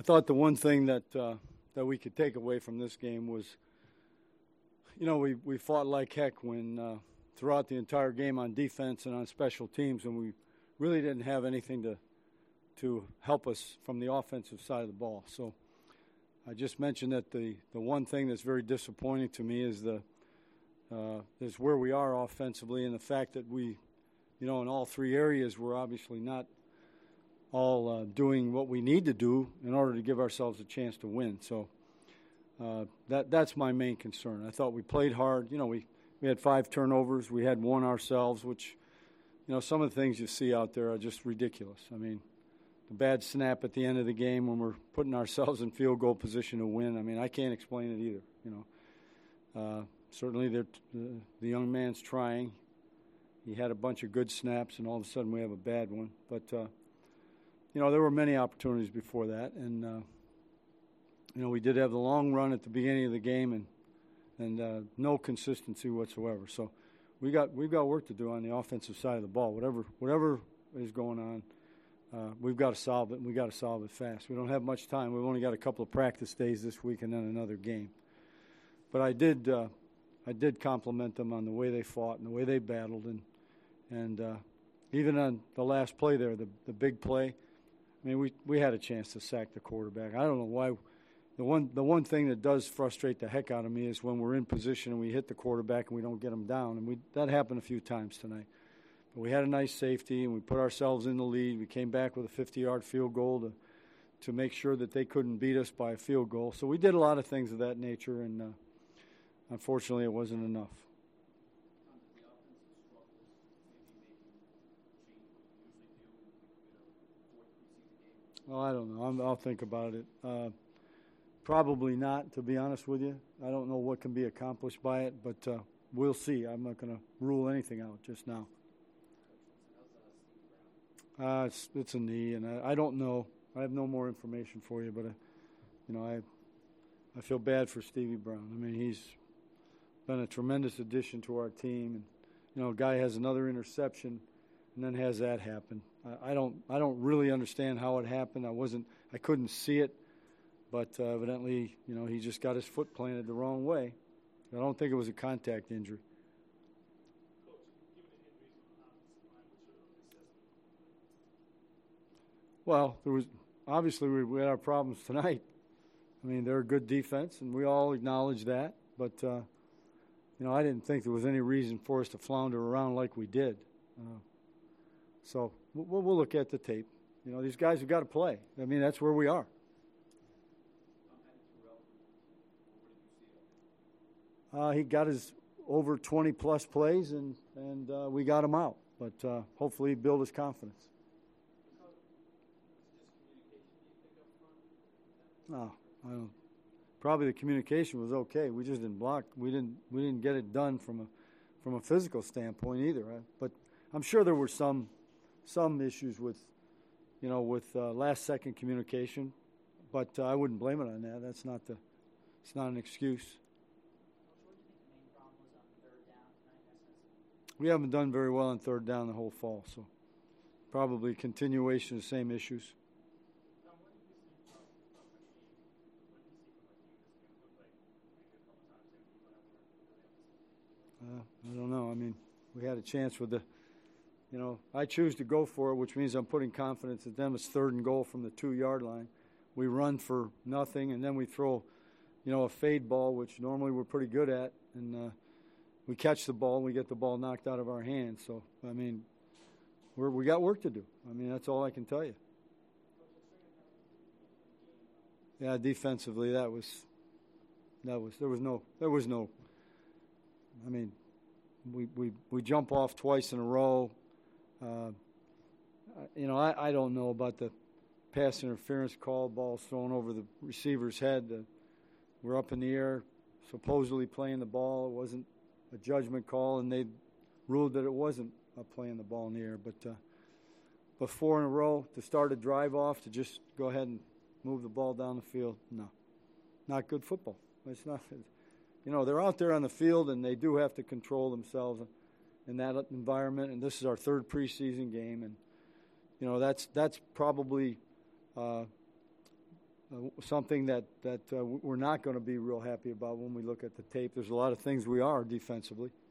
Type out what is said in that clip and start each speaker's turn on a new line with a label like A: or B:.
A: thought the one thing that we could take away from this game was, we fought like heck when throughout the entire game on defense and on special teams, and we really didn't have anything to help us from the offensive side of the ball. So I just mentioned that the one thing that's very disappointing to me is is where we are offensively, and the fact that we, in all three areas, we're obviously not all doing what we need to do in order to give ourselves a chance to win. So that's my main concern. I thought we played hard. We had 5 turnovers. We had 1 ourselves, which, some of the things you see out there are just ridiculous. I mean, the bad snap at the end of the game when we're putting ourselves in field goal position to win. I mean, I can't explain it either. Certainly the young man's trying. He had a bunch of good snaps, and all of a sudden we have a bad one. But there were many opportunities before that, and we did have the long run at the beginning of the game, and no consistency whatsoever. So we've got work to do on the offensive side of the ball. Whatever is going on, we've got to solve it, and we've got to solve it fast. We don't have much time. We've only got a couple of practice days this week and then another game. But I did compliment them on the way they fought and the way they battled, and even on the last play there, the big play. I mean, we had a chance to sack the quarterback. I don't know why. The one thing that does frustrate the heck out of me is when we're in position and we hit the quarterback and we don't get him down, and that happened a few times tonight. But we had a nice safety, and we put ourselves in the lead. We came back with a 50-yard field goal to make sure that they couldn't beat us by a field goal. So we did a lot of things of that nature, and unfortunately it wasn't enough. Well, I don't know. I'll think about it. Probably not, to be honest with you. I don't know what can be accomplished by it, but we'll see. I'm not going to rule anything out just now. It's a knee, and I don't know. I have no more information for you, but I feel bad for Stevie Brown. I mean, he's been a tremendous addition to our team, and a guy has another interception, and then has that happen. I don't really understand how it happened. I couldn't see it, but evidently, he just got his foot planted the wrong way. I don't think it was a contact injury. Well, obviously we had our problems tonight. I mean, they're a good defense, and we all acknowledge that. But I didn't think there was any reason for us to flounder around like we did. So we'll look at the tape. These guys have got to play. I mean, that's where we are. He got his over 20-plus plays, and we got him out. But hopefully he built his confidence. No, I don't. Probably the communication was okay. We just didn't block. We didn't get it done from a physical standpoint either. But I'm sure there were some issues with last second communication. But I wouldn't blame it on that. It's not an excuse. We haven't done very well on third down the whole fall, so probably a continuation of the same issues. I don't know. I mean, we had a chance with I choose to go for it, which means I'm putting confidence in them. It's 3rd and goal from the 2-yard line. We run for nothing, and then we throw, a fade ball, which normally we're pretty good at, and we catch the ball and we get the ball knocked out of our hands. So, I mean, we got work to do. I mean, that's all I can tell you. Yeah, defensively, there was no. I mean, we jump off twice in a row. I don't know about the pass interference call, balls thrown over the receiver's head. We're up in the air, supposedly playing the ball. It wasn't a judgment call, and they ruled that it wasn't playing the ball in the air. But 4 in a row to start a drive off, to just go ahead and move the ball down the field, no. Not good football. It's not. They're out there on the field, and they do have to control themselves in that environment. And this is our 3rd preseason game, and that's probably something that we're not going to be real happy about when we look at the tape. There's a lot of things we are defensively.